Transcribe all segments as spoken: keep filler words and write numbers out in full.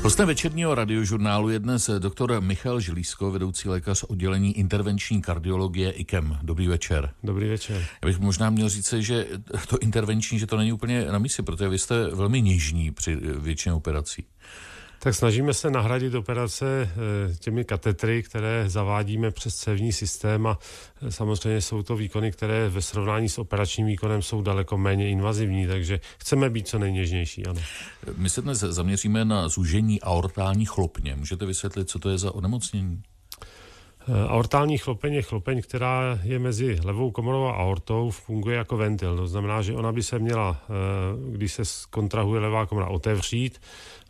Hostem večerního radiožurnálu je dnes doktor Michal Želízko, vedoucí lékař oddělení intervenční kardiologie I K E M. Dobrý večer. Dobrý večer. Já bych možná měl říct, že to intervenční, že to není úplně na místě, protože vy jste velmi něžní při většině operací. Tak snažíme se nahradit operace těmi katetry, které zavádíme přes cévní systém a samozřejmě jsou to výkony, které ve srovnání s operačním výkonem jsou daleko méně invazivní, takže chceme být co nejněžnější, ano. My se dnes zaměříme na zúžení aortální chlopně. Můžete vysvětlit, co to je za onemocnění? Aortální chlopeň je chlopeň, která je mezi levou komorou a aortou, funguje jako ventil. To znamená, že ona by se měla, když se kontrahuje levá komora, otevřít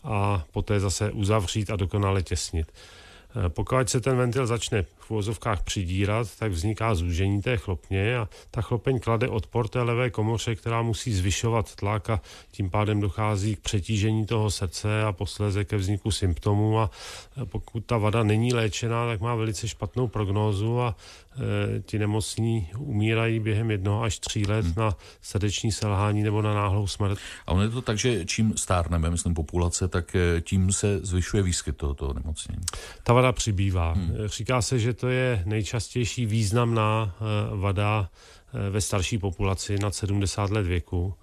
a poté zase uzavřít a dokonale těsnit. Pokud se ten ventil začne v uvozovkách přidírat, tak vzniká zúžení té chlopně a ta chlopeň klade odpor té levé komoře, která musí zvyšovat tlak a tím pádem dochází k přetížení toho srdce a posléze ke vzniku symptomů a pokud ta vada není léčená, tak má velice špatnou prognózu a e, ti nemocní umírají během jednoho až tří let hmm. na srdeční selhání nebo na náhlou smrt. A ono je to tak, že čím stárneme, myslím populace, tak tím se zvyšuje výskyt tohoto nemocnění. Ta vada přibývá. Hmm. Říká se, že to je nejčastější významná vada ve starší populaci nad sedmdesát let věku.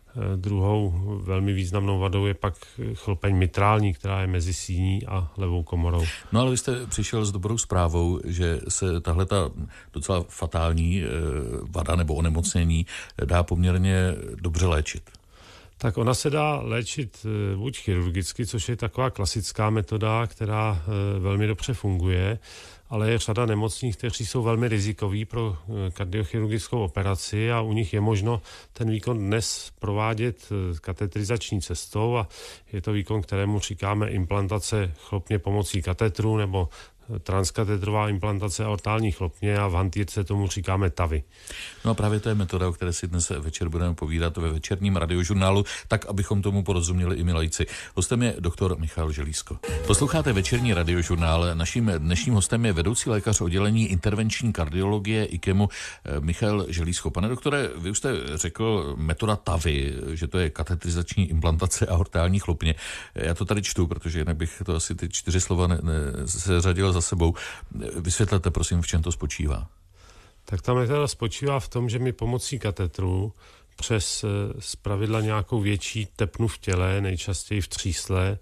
Druhou velmi významnou vadou je pak chlopeň mitrální, která je mezi síní a levou komorou. No ale vy jste přišel s dobrou zprávou, že se tahle ta docela fatální vada nebo onemocnění dá poměrně dobře léčit. Tak ona se dá léčit buď chirurgicky, což je taková klasická metoda, která velmi dobře funguje, ale je řada nemocných, kteří jsou velmi rizikoví pro kardiochirurgickou operaci a u nich je možno ten výkon dnes provádět katetrizační cestou a je to výkon, kterému říkáme implantace chlopně pomocí katetru nebo transkatetrová implantace aortální chlopně a v hantýrce tomu říkáme T A V I. No a právě to je metoda, o které si dnes večer budeme povídat ve večerním radiožurnálu, tak abychom tomu porozuměli i my laici. Hostem je doktor Michal Želízko. Posloucháte večerní radiožurnál. Naším dnešním hostem je vedoucí lékař oddělení intervenční kardiologie I K E M u Michal Želízko. Pane doktore, vy už jste řekl metoda T A V I, že to je katetrizační implantace aortální chlopně. Já to tady čtu, protože jinak bych to asi ty čtyři slova ne, ne, seřadil za sebou. Vysvětlete, prosím, v čem to spočívá. Tak ta metoda spočívá v tom, že my pomocí katetru přes zpravidla nějakou větší tepnu v těle, nejčastěji v třísle,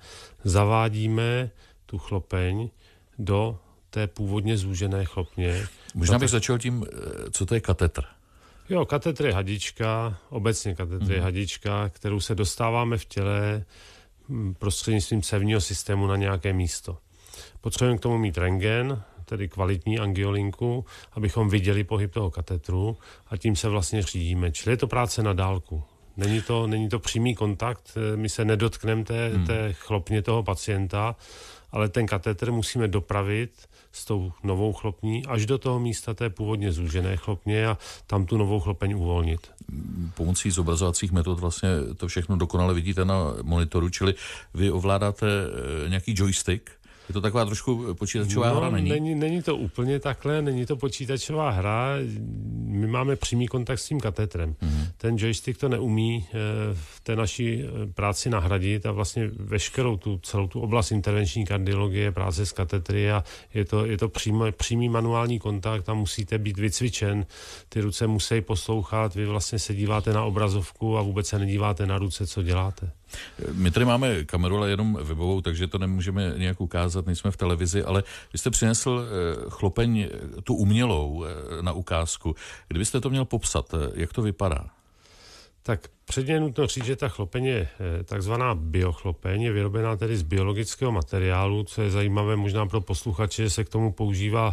zavádíme tu chlopeň do té původně zúžené chlopně. Možná bych začal tím, co to je katetr. Jo, katetr je hadička, obecně katetr mm. je hadička, kterou se dostáváme v těle prostřednictvím cévního systému na nějaké místo. Potřebujeme k tomu mít rentgen, tedy kvalitní angiolinku, abychom viděli pohyb toho katetru a tím se vlastně řídíme. Čili je to práce na dálku. Není to, není to přímý kontakt, my se nedotkneme té, hmm. té chlopně toho pacienta, ale ten katetr musíme dopravit s tou novou chlopní až do toho místa té původně zúžené chlopně a tam tu novou chlopeň uvolnit. Pomocí zobrazovacích metod vlastně to všechno dokonale vidíte na monitoru, čili vy ovládáte nějaký joystick. Je to taková trošku počítačová no, hra, není? není? Není to úplně takhle, není to počítačová hra. My máme přímý kontakt s tím katetrem. Mm-hmm. Ten joystick to neumí v té naší práci nahradit a vlastně veškerou tu, celou tu oblast intervenční kardiologie, práce s katetry a je to, je to přímý, přímý manuální kontakt a musíte být vycvičen. Ty ruce musí poslouchat, vy vlastně se díváte na obrazovku a vůbec se nedíváte na ruce, co děláte. My tady máme kameru, ale jenom webovou, takže to nemůžeme nějak ukázat, nejsme v televizi, ale vy jste přinesl chlopeň tu umělou na ukázku. Kdybyste to měl popsat, jak to vypadá? Tak předně je nutno říct, že ta chlopeň je takzvaná biochlopeň, je vyrobená tedy z biologického materiálu, co je zajímavé možná pro posluchače, že se k tomu používá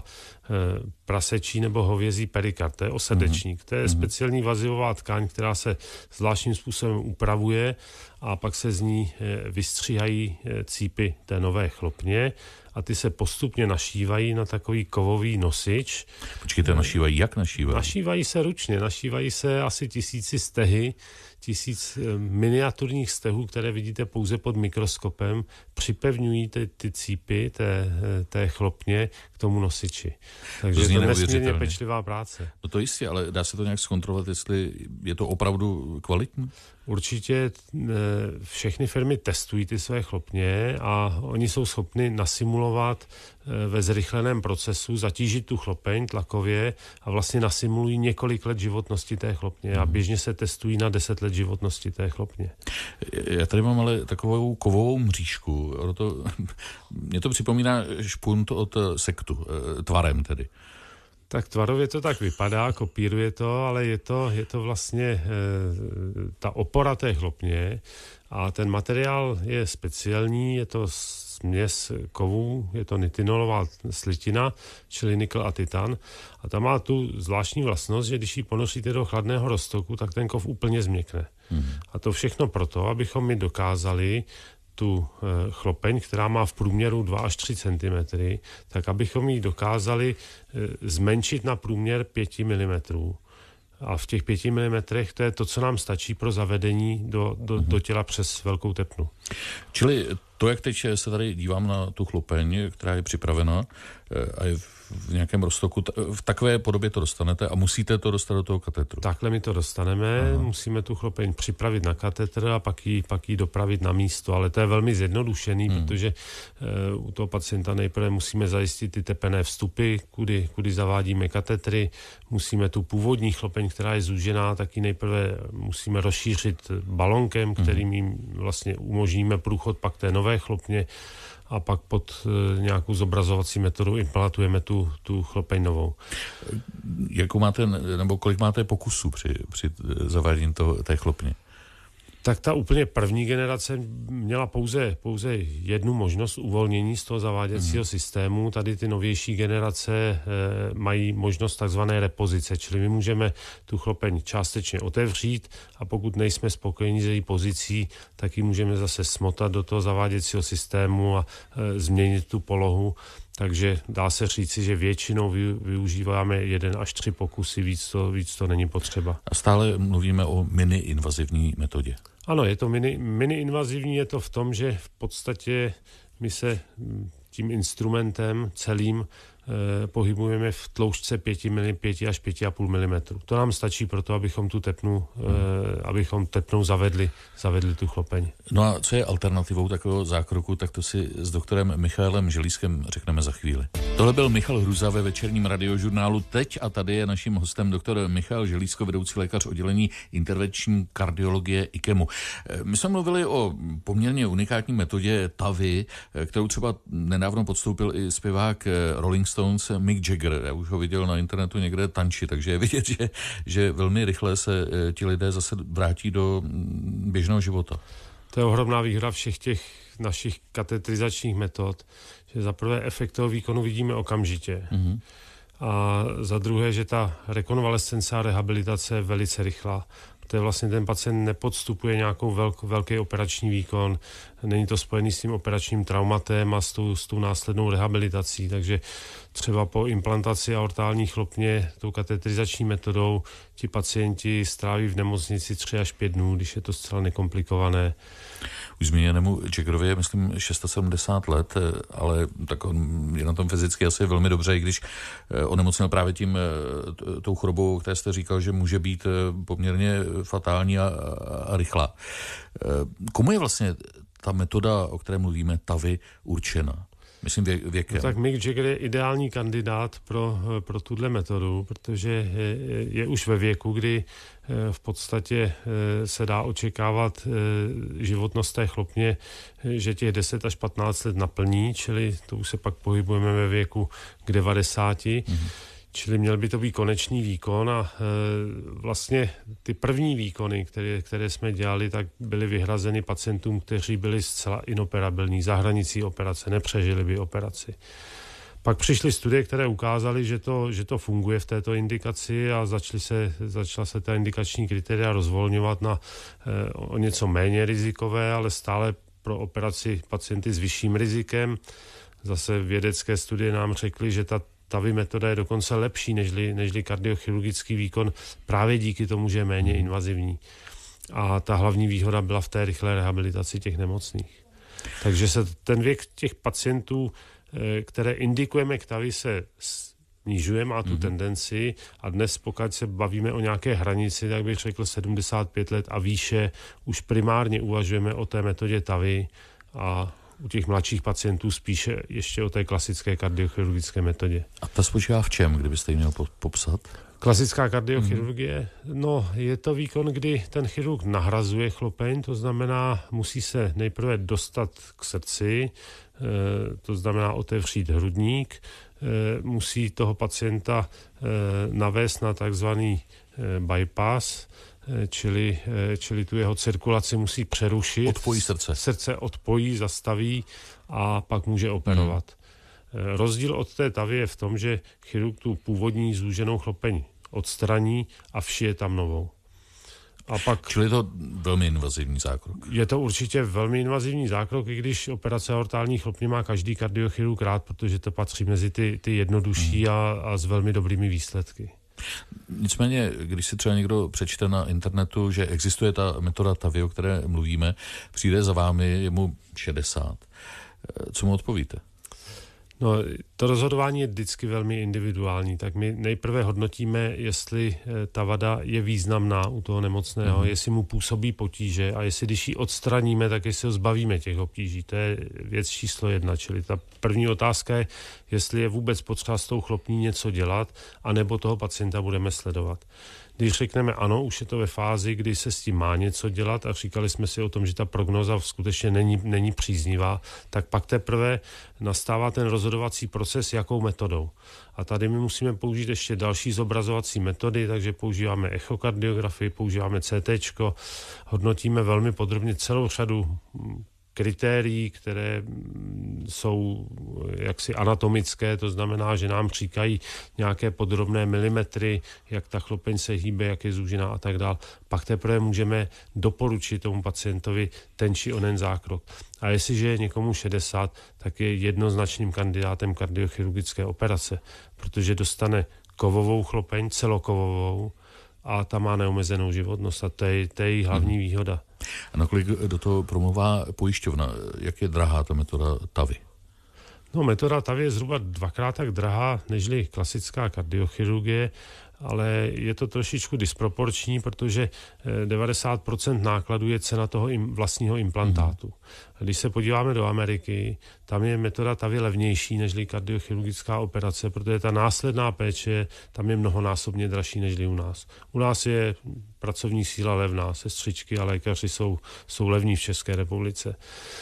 prasečí nebo hovězí perikard, to je osrdečník. To je speciální vazivová tkáň, která se zvláštním způsobem upravuje a pak se z ní vystříhají cípy té nové chlopně a ty se postupně našívají na takový kovový nosič. Počkejte, našívají, jak našívají? Našívají se ručně, našívají se asi tisíci stehy tisíc miniaturních stehů, které vidíte pouze pod mikroskopem, připevňují ty, ty cípy té, té chlopně k tomu nosiči. Takže to je to nesmírně pečlivá práce. No to jistě, ale dá se to nějak zkontrolovat, jestli je to opravdu kvalitní? Určitě všechny firmy testují ty své chlopně a oni jsou schopni nasimulovat ve zrychleném procesu, zatížit tu chlopeň tlakově a vlastně nasimulují několik let životnosti té chlopně a běžně se testují na deset let životnosti té chlopně. Já tady mám ale takovou kovovou mřížku. To, mě to připomíná špunt od sektu, tvarem tedy. Tak tvarově to tak vypadá, kopíruje to, ale je to, je to vlastně e, ta opora té chlopně a ten materiál je speciální, je to směs kovů, je to nitinolová slitina, čili nikl a titan a ta má tu zvláštní vlastnost, že když ji ponoříte do chladného roztoku, tak ten kov úplně změkne. Hmm. A to všechno proto, abychom my dokázali tu chlopeň, která má v průměru dva až tři centimetry, tak abychom ji dokázali zmenšit na průměr pět milimetrů. A v těch pěti milimetrech to je to, co nám stačí pro zavedení do, do, do těla přes velkou tepnu. Čili to, jak teď se tady dívám na tu chlopeň, která je připravena a je v nějakém roztoku, v takové podobě to dostanete a musíte to dostat do toho katetru. Takhle my to dostaneme, Aha. musíme tu chlopeň připravit na katetr a pak ji, pak ji dopravit na místo, ale to je velmi zjednodušený, hmm. protože uh, u toho pacienta nejprve musíme zajistit ty tepené vstupy, kudy, kudy zavádíme katetry, musíme tu původní chlopeň, která je zúžená, tak ji nejprve musíme rozšířit balonkem, kterým jim vlastně umožníme průchod pak té nové chlopně a pak pod e, nějakou zobrazovací metodu implantujeme tu, tu chlopeň novou. Jakou máte, nebo kolik máte pokusů při, při zavádění toho, té chlopně? Tak ta úplně první generace měla pouze, pouze jednu možnost uvolnění z toho zaváděcího hmm. systému. Tady ty novější generace e, mají možnost takzvané repozice, čili my můžeme tu chlopeň částečně otevřít a pokud nejsme spokojeni s její pozicí, tak ji můžeme zase smotat do toho zaváděcího systému a e, změnit tu polohu. Takže dá se říci, že většinou využíváme jeden až tři pokusy, víc to, víc to není potřeba. A stále mluvíme o mini-invazivní metodě. Ano, je to mini, mini-invazivní, je to v tom, že v podstatě my se tím instrumentem celým eh, pohybujeme v tloušťce pět až pět a půl milimetru. To nám stačí pro to, abychom tu tepnu, eh, abychom tepnou zavedli, zavedli tu chlopeň. No a co je alternativou takového zákroku, tak to si s doktorem Michalem Želízkem řekneme za chvíli. Tohle byl Michal Hruza ve večerním radiožurnálu Teď a tady je naším hostem doktor Michal Želízko, vedoucí lékař oddělení intervenční kardiologie I K E M U. My jsme mluvili o poměrně unikátní metodě T A V I, kterou třeba nedávno podstoupil i zpěvák Rolling Stones Mick Jagger. Já už ho viděl na internetu někde tančit, takže je vidět, že, že velmi rychle se ti lidé zase vrátí do běžného života. To je ohromná výhra všech těch našich katetrizačních metod, že za prvé efekt toho výkonu vidíme okamžitě. Mm-hmm. A za druhé, že ta rekonvalescence a rehabilitace je velice rychlá. To je vlastně ten pacient nepodstupuje nějakou velk, velký operační výkon, není to spojený s tím operačním traumatem a s tou, s tou následnou rehabilitací, takže třeba po implantaci aortální chlopně tou katetrizační metodou ti pacienti stráví v nemocnici tři až pět dnů, když je to zcela nekomplikované. Už zmíněnému Jaggerovi je, myslím, sedmdesát šest let, ale tak on je na tom fyzicky asi velmi dobře, i když onemocněl právě tím tou chorobou, které jste říkal, že může být poměrně fatální a, a rychlá. Komu je vlastně ta metoda, o které mluvíme, T A V I, určena? Myslím vě, věkem. No tak Mick Jagger je ideální kandidát pro, pro tuhle metodu, protože je, je už ve věku, kdy v podstatě se dá očekávat životnost té chlopně, že těch deset až patnáct let naplní, čili to už se pak pohybujeme ve věku k devadesáti. Mm-hmm. Čili měl by to být konečný výkon a e, vlastně ty první výkony, které, které jsme dělali, tak byly vyhrazeny pacientům, kteří byli zcela inoperabilní, za hranicí operace, nepřežili by operaci. Pak přišly studie, které ukázaly, že to, že to funguje v této indikaci a začaly se, začala se ta indikační kritéria rozvolňovat na e, o něco méně rizikové, ale stále pro operaci pacienty s vyšším rizikem. Zase vědecké studie nám řekly, že ta T A V I metoda je dokonce lepší nežli, nežli kardiochirurgický výkon právě díky tomu, že je méně invazivní. A ta hlavní výhoda byla v té rychlé rehabilitaci těch nemocných. Takže se ten věk těch pacientů, které indikujeme k tavi, se snižuje, má tu mm-hmm. tendenci a dnes, pokud se bavíme o nějaké hranici, tak bych řekl sedmdesát pět let a výše, už primárně uvažujeme o té metodě tavi a u těch mladších pacientů spíše ještě o té klasické kardiochirurgické metodě. A ta spočívá v čem, kdybyste ji měl popsat? Klasická kardiochirurgie, mm-hmm. no je to výkon, kdy ten chirurg nahrazuje chlopeň, to znamená, musí se nejprve dostat k srdci, e, to znamená otevřít hrudník, e, musí toho pacienta e, navést na takzvaný e, bypass, e, čili, e, čili tu jeho cirkulaci musí přerušit. Odpojí srdce. Srdce odpojí, zastaví a pak může operovat. Mm. Rozdíl od té tavy je v tom, že chirurg tu původní zúženou chlopeň odstraní a všije tam novou. A pak, čili je to velmi invazivní zákrok. Je to určitě velmi invazivní zákrok, i když operace aortální chlopně má každý kardiochirurg rád, protože to patří mezi ty, ty jednodušší hmm. a, a s velmi dobrými výsledky. Nicméně, když si třeba někdo přečte na internetu, že existuje ta metoda tavi, o které mluvíme, přijde za vámi, je mu šedesát. Co mu odpovíte? No, to rozhodování je vždycky velmi individuální, tak my nejprve hodnotíme, jestli ta vada je významná u toho nemocného, mm. jestli mu působí potíže a jestli když ji odstraníme, tak jestli ho zbavíme těch obtíží. To je věc číslo jedna, čili ta první otázka je, jestli je vůbec potřeba s tou chlopní něco dělat, anebo toho pacienta budeme sledovat. Když řekneme ano, už je to ve fázi, kdy se s tím má něco dělat a říkali jsme si o tom, že ta prognóza skutečně není, není příznivá, tak pak teprve nastává ten rozhodovací proces, jakou metodou. A tady my musíme použít ještě další zobrazovací metody, takže používáme echokardiografii, používáme cé téčko, hodnotíme velmi podrobně celou řadu kritérií, které jsou jaksi anatomické, to znamená, že nám říkají nějaké podrobné milimetry, jak ta chlopeň se hýbe, jak je zúžená a tak dále. Pak teprve můžeme doporučit tomu pacientovi ten či onen zákrok. A jestliže je někomu šedesát, tak je jednoznačným kandidátem kardiochirurgické operace, protože dostane kovovou chlopeň, celokovovou, a ta má neomezenou životnost a to je, to je její hlavní výhoda. A nakolik do toho promluvá pojišťovna? Jak je drahá ta metoda tavi? No, metoda tavi je zhruba dvakrát tak drahá nežli klasická kardiochirurgie, ale je to trošičku disproporční, protože devadesát procent nákladů je cena toho im, vlastního implantátu. A když se podíváme do Ameriky, tam je metoda tavi levnější nežli kardiochirurgická operace, protože ta následná péče tam je mnohonásobně dražší nežli u nás. U nás je pracovní síla levná, sestřičky a lékaři jsou, jsou levní v České republice.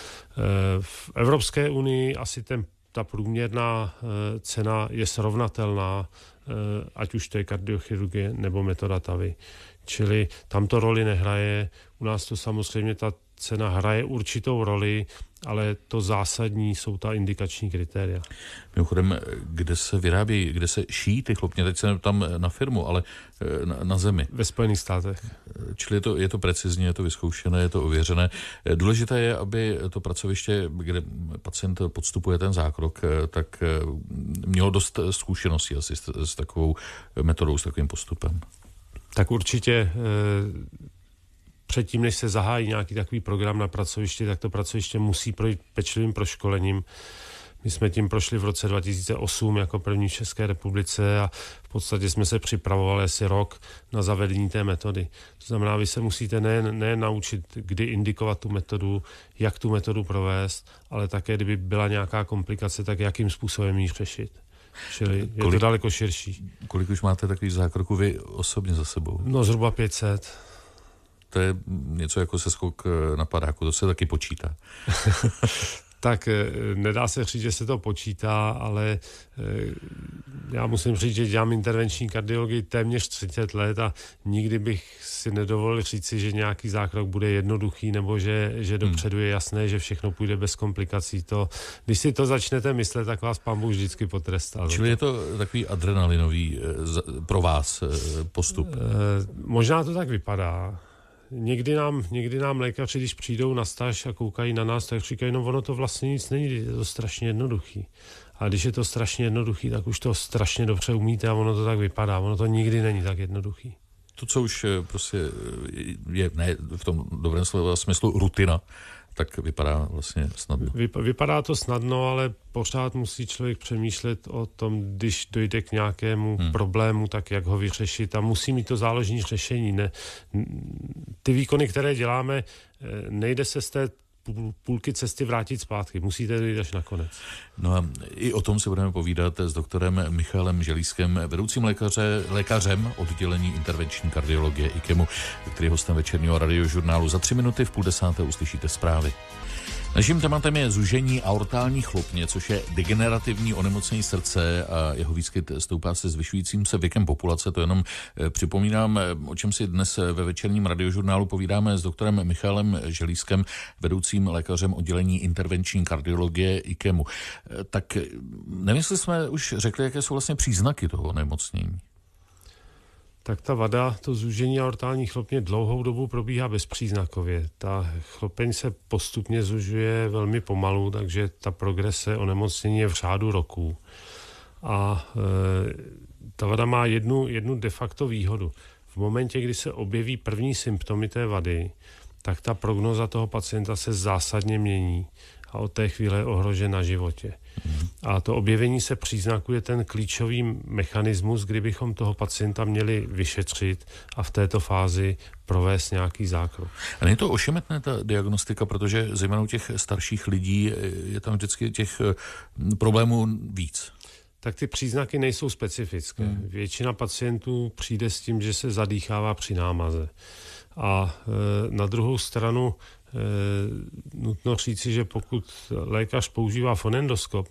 V Evropské unii asi ten, ta průměrná cena je srovnatelná, ať už to je kardiochirurgie nebo metoda tavi. Čili tam to roli nehraje. U nás to samozřejmě ta cena hraje určitou roli, ale to zásadní jsou ta indikační kritéria. Mimochodem, kde se vyrábí, kde se šijí ty chlopně, teď se tam na firmu, ale na, na zemi. Ve Spojených státech. Čili je to, je to precizně, je to vyzkoušené, je to ověřené. Důležité je, aby to pracoviště, kde pacient podstupuje ten zákrok, tak mělo dost zkušeností asi s, s takovou metodou, s takovým postupem. Tak určitě předtím, než se zahájí nějaký takový program na pracovišti, tak to pracoviště musí projít pečlivým proškolením. My jsme tím prošli v roce dva tisíce osm jako první v České republice a v podstatě jsme se připravovali asi rok na zavedení té metody. To znamená, vy se musíte nejen, nejen naučit, kdy indikovat tu metodu, jak tu metodu provést, ale také, kdyby byla nějaká komplikace, tak jakým způsobem ji řešit. Čili je kolik, to daleko širší. Kolik už máte takových zákroků vy osobně za sebou? No zhruba pět set. To je něco jako seskok na padáku, to se taky počítá. Tak nedá se říct, že se to počítá, ale já musím říct, že dělám intervenční kardiologii téměř třicet let a nikdy bych si nedovolil říci, že nějaký zákrok bude jednoduchý nebo že, že dopředu je jasné, že všechno půjde bez komplikací. To, když si to začnete myslet, tak vás Pán Bůh vždycky potrestá. Čili je to takový adrenalinový pro vás postup? Možná to tak vypadá. Někdy nám, někdy nám lékaři, když přijdou na stáž a koukají na nás, tak říkají, no ono to vlastně nic není, je to strašně jednoduchý. A když je to strašně jednoduchý, tak už to strašně dobře umíte a ono to tak vypadá. Ono to nikdy není tak jednoduchý. To, co už prostě je ne, v tom dobrém slova smyslu rutina, tak vypadá vlastně snadno. Vypadá to snadno, ale pořád musí člověk přemýšlet o tom, když dojde k nějakému hmm. problému, tak jak ho vyřešit a musí mít to záložní řešení. Ne, ty výkony, které děláme, nejde se z té půlky cesty vrátit zpátky. Musíte dojít až nakonec. No a i o tom se budeme povídat s doktorem Michalem Želískem, vedoucím lékaře, lékařem oddělení intervenční kardiologie I K E M U, který je hostem večerního radiožurnálu. Za tři minuty v půl desáté uslyšíte zprávy. Naším tématem je zúžení aortální chlopně, což je degenerativní onemocnění srdce a jeho výskyt stoupá se zvyšujícím se věkem populace. To jenom připomínám, o čem si dnes ve večerním radiožurnálu povídáme s doktorem Michalem Želískem, vedoucím lékařem oddělení intervenční kardiologie I K E M U. Tak nevím, jestli jsme už řekli, jaké jsou vlastně příznaky toho onemocnění. Tak ta vada, to zúžení aortální chlopně dlouhou dobu probíhá bezpříznakově. Ta chlopeň se postupně zužuje velmi pomalu, takže ta progrese onemocnění je v řádu roků. A e, ta vada má jednu, jednu de facto výhodu. V momentě, kdy se objeví první symptomy té vady, tak ta prognoza toho pacienta se zásadně mění a od té chvíle je ohrožen na životě. A to objevení se příznaků je ten klíčový mechanismus, kdybychom toho pacienta měli vyšetřit a v této fázi provést nějaký zákrok. A není to ošemetné ta diagnostika, protože zejména u těch starších lidí je tam vždycky těch problémů víc? Tak ty příznaky nejsou specifické. Hmm. Většina pacientů přijde s tím, že se zadýchává při námaze. A e, na druhou stranu e, nutno říci, že pokud lékař používá fonendoskop,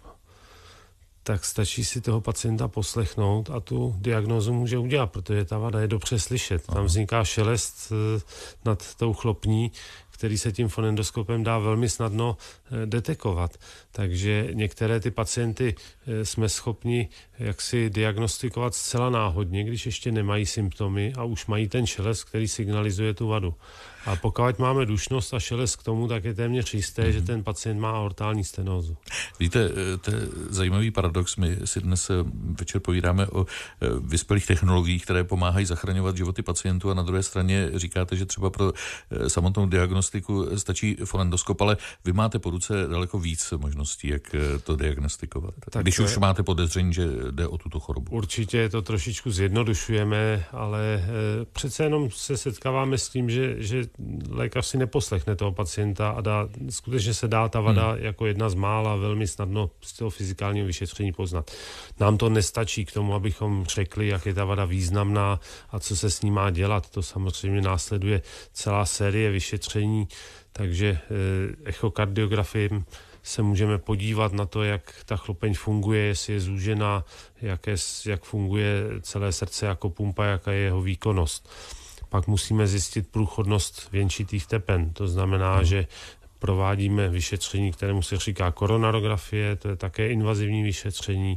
tak stačí si toho pacienta poslechnout a tu diagnózu může udělat, protože ta vada je dobře slyšet. Tam vzniká šelest e, nad tou chlopní, který se tím fonendoskopem dá velmi snadno detekovat. Takže některé ty pacienty jsme schopni jaksi diagnostikovat zcela náhodně, když ještě nemají symptomy a už mají ten šelest, který signalizuje tu vadu. A pokud máme dušnost a šelest k tomu, tak je téměř jisté, mm-hmm. že ten pacient má aortální stenózu. Víte, to je zajímavý paradox. My si dnes večer povídáme o vyspělých technologiích, které pomáhají zachraňovat životy pacientů a na druhé straně říkáte, že třeba pro samotnou diagnostiku stačí fonendoskop, ale vy máte po ruce daleko víc možností, jak to diagnostikovat. Tak když už máte podezření, že jde o tuto chorobu. Určitě to trošičku zjednodušujeme, ale přece jenom se setkáváme s tím, že, že lékař si neposlechne toho pacienta a dá, skutečně se dá ta vada hmm. jako jedna z mála velmi snadno z toho fyzikálního vyšetření poznat. Nám to nestačí k tomu, abychom řekli, jak je ta vada významná a co se s ní má dělat. To samozřejmě následuje celá série vyšetření, takže eh, echokardiografiem se můžeme podívat na to, jak ta chlopeň funguje, jestli je zúžená, jak, je, jak funguje celé srdce jako pumpa, jaká je jeho výkonnost. Pak musíme zjistit průchodnost věnčitých tepen. To znamená, hmm. že provádíme vyšetření, kterému se říká koronarografie, to je také invazivní vyšetření.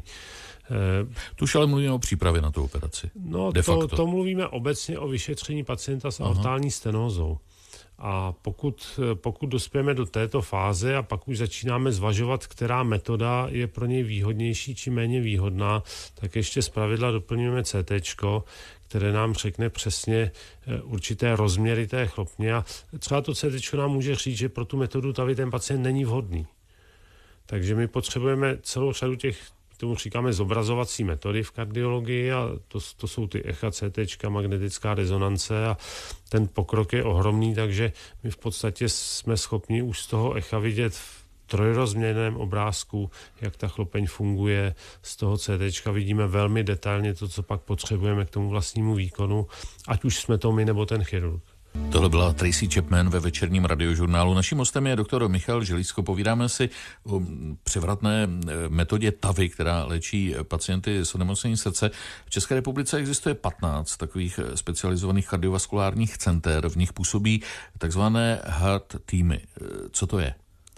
Tu už ale mluvíme o přípravě na tu operaci. No, to, to mluvíme obecně o vyšetření pacienta s aortální stenózou. A pokud, pokud dospějeme do této fáze a pak už začínáme zvažovat, která metoda je pro něj výhodnější či méně výhodná, tak ještě zpravidla doplňujeme cé téčko, které nám řekne přesně určité rozměry té chlopně. A třeba to cé téčko nám může říct, že pro tu metodu T A V I ten pacient není vhodný. Takže my potřebujeme celou řadu těch, tomu říkáme zobrazovací metody v kardiologii a to, to jsou ty echa, cé téčka, magnetická rezonance a ten pokrok je ohromný, takže my v podstatě jsme schopni už z toho echa vidět v trojrozměrném obrázku, jak ta chlopeň funguje. Z toho cé téčka vidíme velmi detailně to, co pak potřebujeme k tomu vlastnímu výkonu, ať už jsme to my nebo ten chirurg. Tohle byla Tracy Chapman ve večerním radiožurnálu. Naším hostem je doktor Michal Želísko. Povídáme si o převratné metodě T A V I, která léčí pacienty s onemocněním srdce. V České republice existuje patnáct takových specializovaných kardiovaskulárních center. V nich působí takzvané heart týmy. Co to je?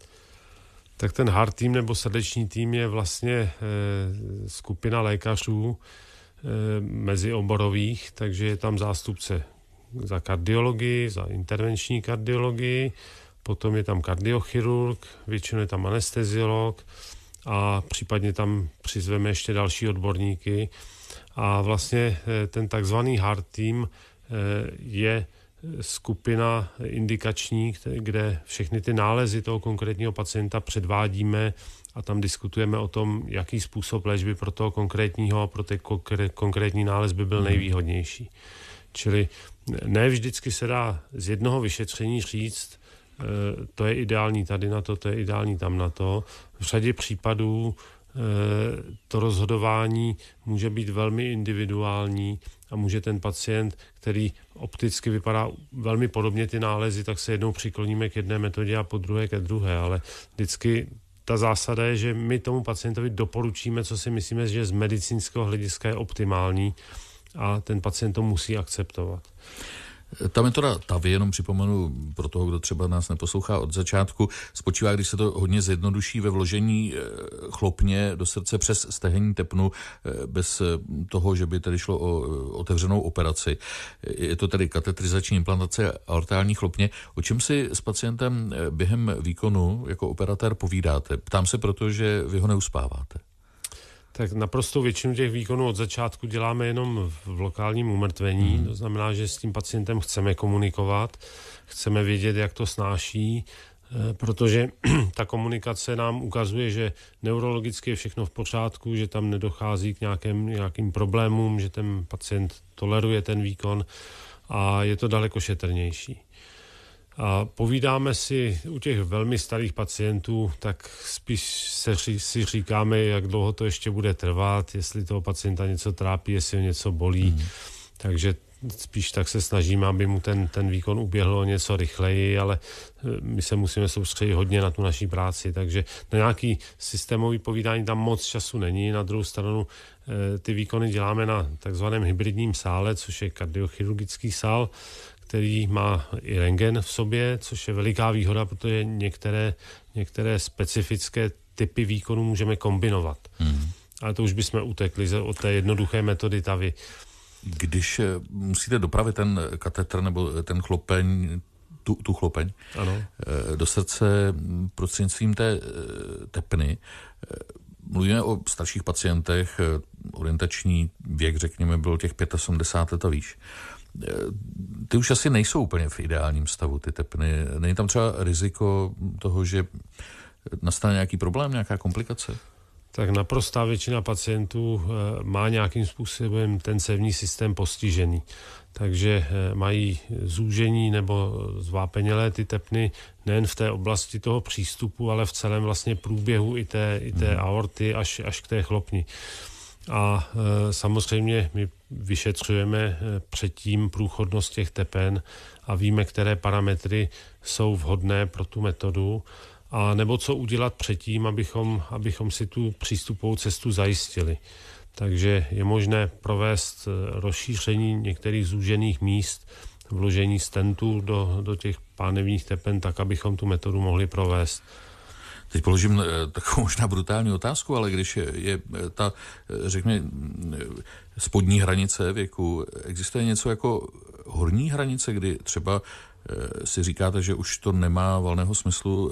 Tak ten heart tým nebo srdeční tým je vlastně e, skupina lékařů e, mezioborových, takže je tam zástupce za kardiologii, za intervenční kardiologii, potom je tam kardiochirurg, většinou je tam anesteziolog a případně tam přizveme ještě další odborníky. A vlastně ten takzvaný heart team je skupina indikační, kde všechny ty nálezy toho konkrétního pacienta předvádíme a tam diskutujeme o tom, jaký způsob léčby pro toho konkrétního a pro ten konkrétní nález by byl nejvýhodnější. Čili ne vždycky se dá z jednoho vyšetření říct, to je ideální tady na to, to je ideální tam na to. V řadě případů to rozhodování může být velmi individuální a může ten pacient, který opticky vypadá velmi podobně ty nálezy, tak se jednou přikloníme k jedné metodě a po druhé ke druhé, ale vždycky ta zásada je, že my tomu pacientovi doporučíme, co si myslíme, že z medicínského hlediska je optimální a ten pacient to musí akceptovat. Ta metoda T A V I, jenom připomenu pro toho, kdo třeba nás neposlouchá od začátku, spočívá, když se to hodně zjednoduší, ve vložení chlopně do srdce přes stehenní tepnu bez toho, že by tedy šlo o otevřenou operaci. Je to tedy katetrizační implantace aortální chlopně. O čem si s pacientem během výkonu jako operatér povídáte? Ptám se proto, že vy ho neuspáváte. Tak naprosto většinu těch výkonů od začátku děláme jenom v lokálním umrtvení. Hmm. To znamená, že s tím pacientem chceme komunikovat, chceme vědět, jak to snáší, protože ta komunikace nám ukazuje, že neurologicky je všechno v pořádku, že tam nedochází k nějakým, nějakým problémům, že ten pacient toleruje ten výkon a je to daleko šetrnější. A povídáme si u těch velmi starých pacientů, tak spíš se, si říkáme, jak dlouho to ještě bude trvat, jestli toho pacienta něco trápí, jestli ho něco bolí. Mm. Takže spíš tak se snažíme, aby mu ten, ten výkon uběhl o něco rychleji, ale my se musíme soustředit hodně na tu naší práci, takže na nějaký systémový povídání tam moc času není. Na druhou stranu ty výkony děláme na takzvaném hybridním sále, což je kardiochirurgický sál, který má i rentgen v sobě, což je veliká výhoda, protože některé, některé specifické typy výkonů můžeme kombinovat. Hmm. Ale to už bychom utekli od té jednoduché metody T A V I. Když musíte dopravit ten katetr nebo ten chlopeň, tu, tu chlopeň, ano, do srdce prostřednictvím té tepny, mluvíme o starších pacientech, orientační věk, řekněme, byl těch osmdesát pět let a výš. Ty už asi nejsou úplně v ideálním stavu, ty tepny. Není tam třeba riziko toho, že nastane nějaký problém, nějaká komplikace? Tak naprostá většina pacientů má nějakým způsobem ten cévní systém postižený. Takže mají zúžení nebo zvápenělé ty tepny nejen v té oblasti toho přístupu, ale v celém vlastně průběhu i té, i té aorty až, až k té chlopni. A e, samozřejmě my vyšetřujeme předtím průchodnost těch tepen a víme, které parametry jsou vhodné pro tu metodu a nebo co udělat předtím, abychom, abychom si tu přístupovou cestu zajistili. Takže je možné provést rozšíření některých zúžených míst, vložení stentů do, do těch pánevních tepen, tak abychom tu metodu mohli provést. Teď položím takovou možná brutální otázku, ale když je, je ta, řekněme, spodní hranice věku, existuje něco jako horní hranice, kdy třeba si říkáte, že už to nemá valného smyslu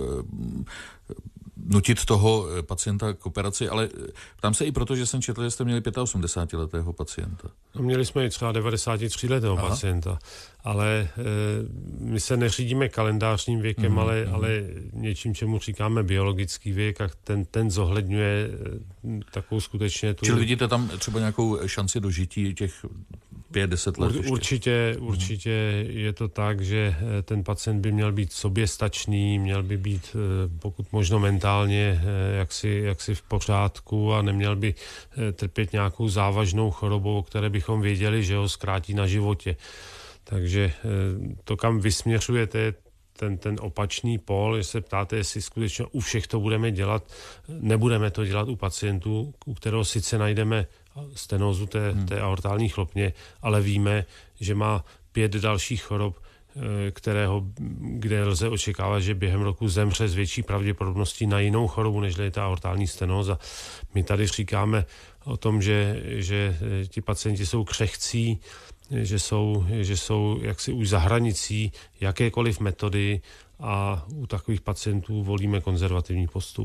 nutit toho pacienta k operaci, ale ptám se i proto, že jsem četl, že jste měli osmdesátipětiletého pacienta. No, měli jsme i třeba devadesátiletého pacienta, ale e, my se neřídíme kalendářním věkem, mm, ale, mm. ale něčím, čemu říkáme biologický věk a ten, ten zohledňuje e, takovou skutečně tu... Čili vidíte tam třeba nějakou šanci dožití těch pět, deset let? Ur, určitě, určitě je to tak, že ten pacient by měl být soběstačný, měl by být pokud možno mentálně jaksi, jaksi v pořádku a neměl by trpět nějakou závažnou chorobou, o které bychom věděli, že ho zkrátí na životě. Takže to, kam vysměřujete, ten, ten opačný pól, jestli se ptáte, jestli skutečně u všech to budeme dělat, nebudeme to dělat u pacientů, u kterého sice najdeme stenózu té, hmm. té aortální chlopně, ale víme, že má pět dalších chorob, kterého, kde lze očekávat, že během roku zemře s větší pravděpodobností na jinou chorobu, než je ta aortální stenóza. My tady říkáme o tom, že, že ti pacienti jsou křehcí, že jsou, že jsou jaksi už za hranicí jakékoliv metody a u takových pacientů volíme konzervativní postup.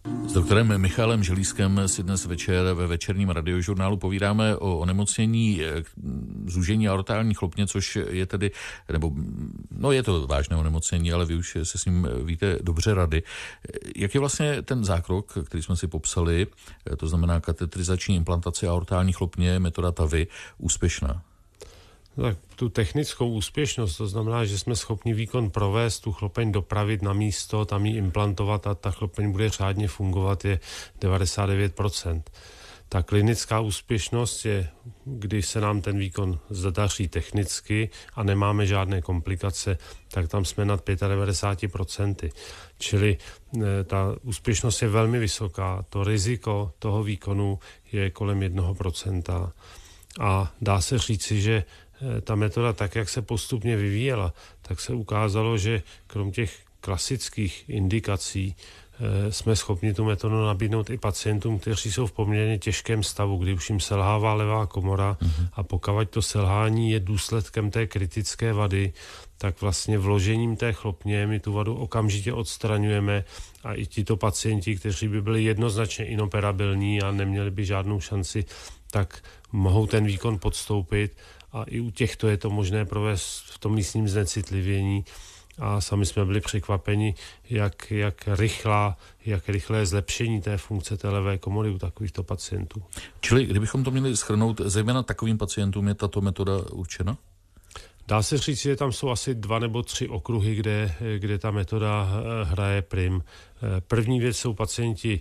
S doktorem Michalem Želízkem si dnes večer ve večerním radiožurnálu povídáme o onemocnění zúžení aortální chlopně, což je tedy, nebo no je to vážné onemocnění, ale vy už se s ním víte dobře rady. Jak je vlastně ten zákrok, který jsme si popsali, to znamená katetrizační implantace aortální chlopně, metoda T A V I, úspěšná? Tak tu technickou úspěšnost, to znamená, že jsme schopni výkon provést, tu chlopeň dopravit na místo, tam ji implantovat a ta chlopeň bude řádně fungovat, je devadesát devět procent. Ta klinická úspěšnost je, když se nám ten výkon zadaří technicky a nemáme žádné komplikace, tak tam jsme nad devadesát pět procent. Čili ta úspěšnost je velmi vysoká, to riziko toho výkonu je kolem jednoho procenta. A dá se říci, že ta metoda, tak jak se postupně vyvíjela, tak se ukázalo, že krom těch klasických indikací jsme schopni tu metodu nabídnout i pacientům, kteří jsou v poměrně těžkém stavu, kdy už jim selhává levá komora mm-hmm. a pokud to selhání je důsledkem té kritické vady, tak vlastně vložením té chlopně my tu vadu okamžitě odstraňujeme a i tito pacienti, kteří by byli jednoznačně inoperabilní a neměli by žádnou šanci, tak mohou ten výkon podstoupit a i u těchto je to možné provést v tom místním znecitlivění. A sami jsme byli překvapeni, jak, jak, rychlá, jak rychlé zlepšení té funkce té levé komory u takovýchto pacientů. Čili kdybychom to měli shrnout, zejména takovým pacientům je tato metoda určena? Dá se říct, že tam jsou asi dva nebo tři okruhy, kde, kde ta metoda hraje prim. První věc jsou pacienti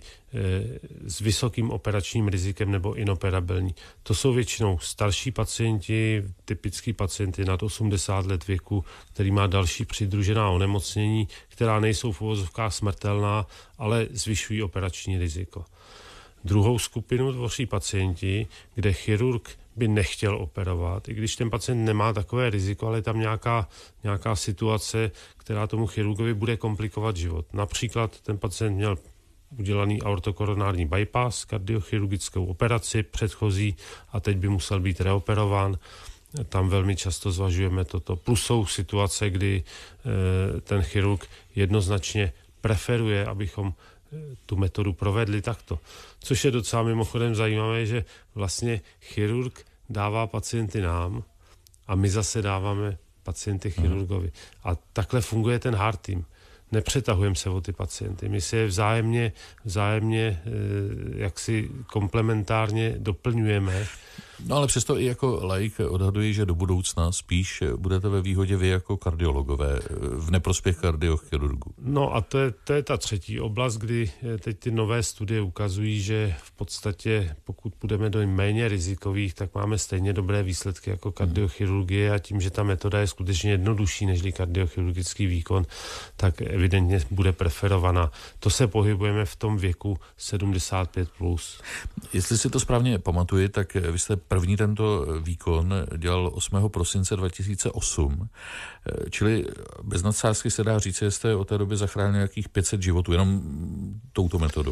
s vysokým operačním rizikem nebo inoperabilní. To jsou většinou starší pacienti, typický pacienty nad osmdesát let věku, který má další přidružená onemocnění, která nejsou v uvozovkách smrtelná, ale zvyšují operační riziko. Druhou skupinu tvoří pacienti, kde chirurg by nechtěl operovat, i když ten pacient nemá takové riziko, ale je tam nějaká, nějaká situace, která tomu chirurgovi bude komplikovat život. Například ten pacient měl udělaný aortokoronární bypass, kardiochirurgickou operaci předchozí a teď by musel být reoperován. Tam velmi často zvažujeme toto. Plus jsou situace, kdy e, ten chirurg jednoznačně preferuje, abychom tu metodu provedli takto. Což je docela mimochodem zajímavé, že vlastně chirurg dává pacienty nám a my zase dáváme pacienty chirurgovi. A takhle funguje ten hard team. Nepřetahujeme se o ty pacienty. My si je vzájemně, vzájemně jaksi komplementárně doplňujeme. No ale přesto i jako laik odhaduji, že do budoucna spíš budete ve výhodě vy jako kardiologové v neprospěch kardiochirurgů. No a to je, to je ta třetí oblast, kdy teď ty nové studie ukazují, že v podstatě pokud půjdeme do méně rizikových, tak máme stejně dobré výsledky jako kardiochirurgie a tím, že ta metoda je skutečně jednodušší než kardiochirurgický výkon, tak evidentně bude preferovaná. To se pohybujeme v tom věku sedmdesát pět plus. Jestli si to správně pamatuji, tak vy jste první tento výkon dělal osmého prosince dva tisíce osm, čili bez nadsázky se dá říct, že jste od té doby zachránil nějakých pět set životů, jenom touto metodou.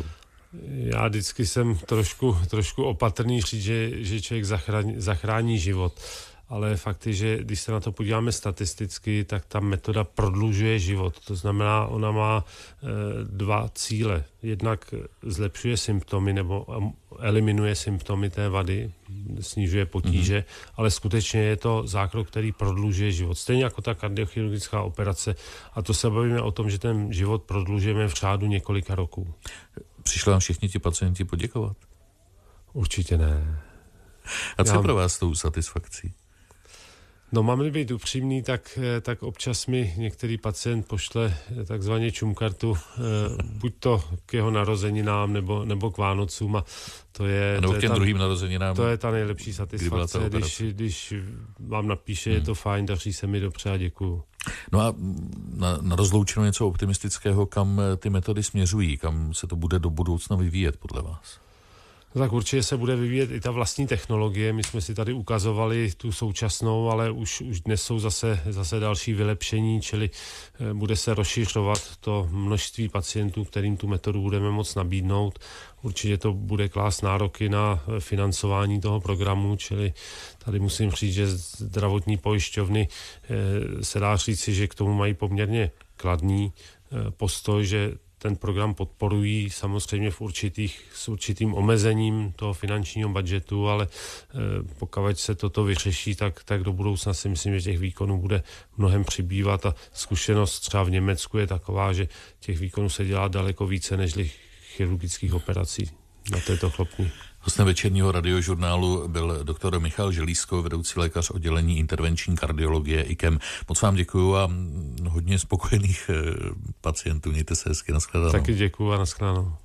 Já vždycky jsem trošku, trošku opatrný říct, že, že člověk zachrání, zachrání život. Ale fakt je, že když se na to podíváme statisticky, tak ta metoda prodlužuje život. To znamená, ona má e, dva cíle. Jednak zlepšuje symptomy nebo eliminuje symptomy té vady, snižuje potíže, mm-hmm. ale skutečně je to zákrok, který prodlužuje život. Stejně jako ta kardiochirurgická operace. A to se bavíme o tom, že ten život prodlužujeme v řádu několika roků. Přišli vám všichni ti pacienti poděkovat? Určitě ne. A co Já... je pro vás tou satisfakcí? No mám-li být upřímný, tak, tak občas mi některý pacient pošle takzvaně čumkartu, buď to k jeho narozeninám, nebo, nebo k Vánocům a to je... Nebo to k těm je ta, druhým narozeninám. To je ta nejlepší satisfakce, když, když vám napíše, hmm. je to fajn, daří se mi dobře a děkuju. No a na, na rozloučenou něco optimistického, kam ty metody směřují, kam se to bude do budoucna vyvíjet podle vás? Tak určitě se bude vyvíjet i ta vlastní technologie. My jsme si tady ukazovali tu současnou, ale už, už dnes jsou zase, zase další vylepšení, čili bude se rozšiřovat to množství pacientů, kterým tu metodu budeme moct nabídnout. Určitě to bude klást nároky na financování toho programu, čili tady musím říct, že zdravotní pojišťovny se dá říci, že k tomu mají poměrně kladný postoj, že ten program podporují samozřejmě v určitých, s určitým omezením toho finančního budžetu, ale pokud se toto vyřeší, tak, tak do budoucna si myslím, že těch výkonů bude mnohem přibývat a zkušenost třeba v Německu je taková, že těch výkonů se dělá daleko více než chirurgických operací na této chlopni. Hostem večerního radiožurnálu byl doktor Michal Želízko, vedoucí lékař oddělení intervenční kardiologie I K E M. Moc vám děkuju a hodně spokojených pacientů. Mějte se hezky, nashledanou. Taky děkuju a nashledanou.